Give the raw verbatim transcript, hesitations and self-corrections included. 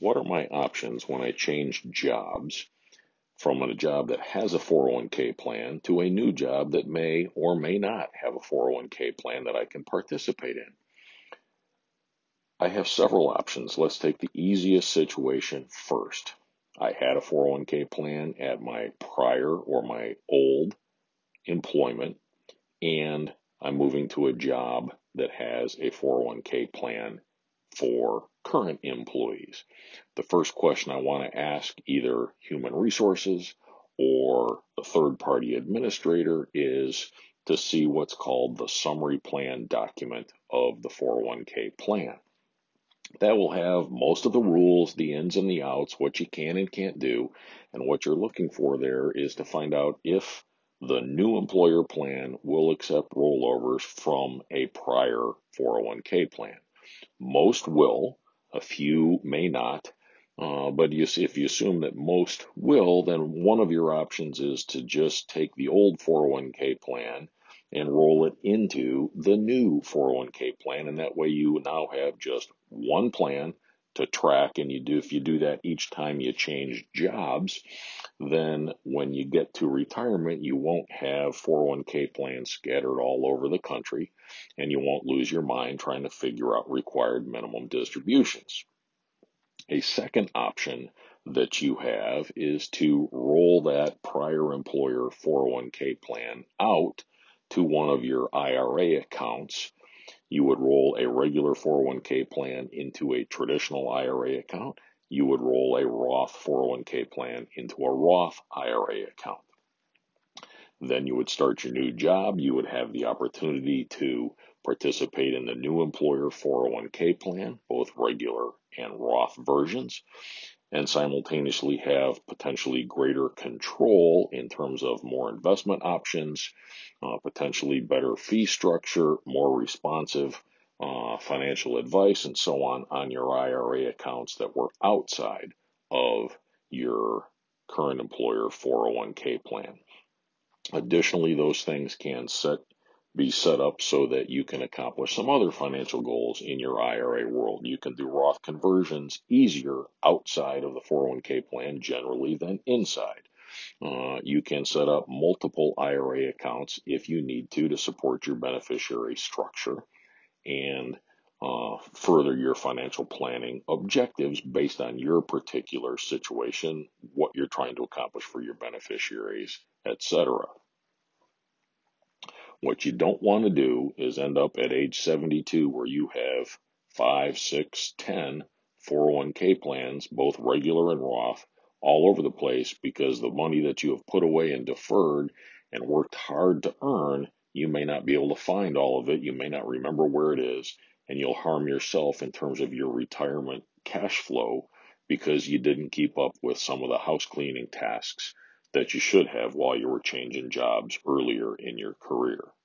what are my options when I change jobs from a job that has a four oh one k plan to a new job that may or may not have a four oh one k plan that I can participate in? I have several options. Let's take the easiest situation first. I had a four oh one k plan at my prior or my old employment, and I'm moving to a job that has a four oh one k plan for current employees. The first question I want to ask either human resources or the third party administrator is to see what's called the summary plan document of the four oh one k plan. That will have most of the rules, the ins and the outs, what you can and can't do. And what you're looking for there is to find out if the new employer plan will accept rollovers from a prior four oh one k plan. Most will, a few may not. Uh, but you, if you assume that most will, then one of your options is to just take the old four oh one k plan and roll it into the new four oh one k plan. And that way you now have just one plan to track. And you do, if you do that each time you change jobs, then when you get to retirement, you won't have four oh one k plans scattered all over the country, and you won't lose your mind trying to figure out required minimum distributions. A second option that you have is to roll that prior employer four oh one k plan out to one of your I R A accounts. You would roll a regular four oh one k plan into a traditional I R A account. You would roll a Roth four oh one k plan into a Roth I R A account. Then you would start your new job. You would have the opportunity to participate in the new employer four oh one k plan, both regular and Roth versions, and simultaneously have potentially greater control in terms of more investment options, uh, potentially better fee structure, more responsive uh, financial advice, and so on on your I R A accounts that were outside of your current employer four oh one k plan. Additionally, those things can set be set up so that you can accomplish some other financial goals in your I R A world. You can do Roth conversions easier outside of the four oh one k plan generally than inside. Uh, you can set up multiple I R A accounts if you need to to support your beneficiary structure and uh, further your financial planning objectives based on your particular situation, what you're trying to accomplish for your beneficiaries, et cetera. What you don't want to do is end up at age seventy-two where you have five, six, ten four oh one k plans, both regular and Roth, all over the place because the money that you have put away and deferred and worked hard to earn, you may not be able to find all of it. You may not remember where it is, and you'll harm yourself in terms of your retirement cash flow because you didn't keep up with some of the house cleaning tasks that you should have while you were changing jobs earlier in your career.